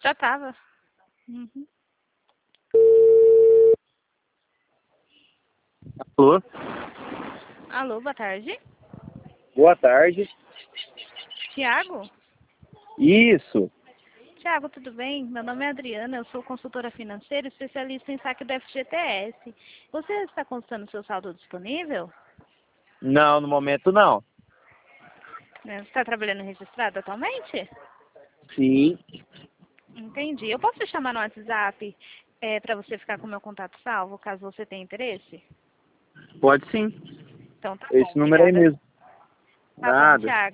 Já tava. Uhum. Alô? Alô, boa tarde. Boa tarde. Tiago? Isso. Tiago, tudo bem? Meu nome é Adriana, eu sou consultora financeira, especialista em saque do FGTS. Você está consultando o seu saldo disponível? Não, no momento não. Você está trabalhando registrado atualmente? Sim. Entendi. Eu posso te chamar no WhatsApp para você ficar com o meu contato salvo, caso você tenha interesse? Pode sim. Então tá bom, Esse número aí obrigada. mesmo. Tá bom, Nada. Tiago.